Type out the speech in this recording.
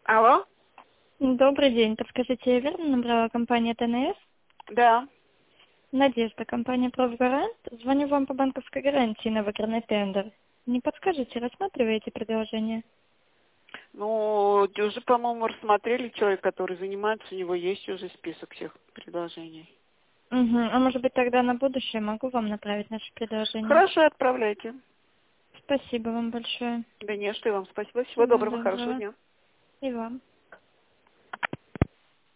Алло? Добрый день. Подскажите, я верно набрала компания ТНС? Да. Надежда, компания «Профгарант». Звоню вам по банковской гарантии на выигранный тендер. Не подскажете, рассматриваете предложение? Ну, уже, по-моему, рассмотрели человек, который занимается, у него есть уже список всех предложений. Угу. А может быть тогда на будущее могу вам направить наше предложение? Хорошо, отправляйте. Спасибо вам большое. Да не, что и вам спасибо. Всего Всего доброго, хорошего доброго. дня. И вам.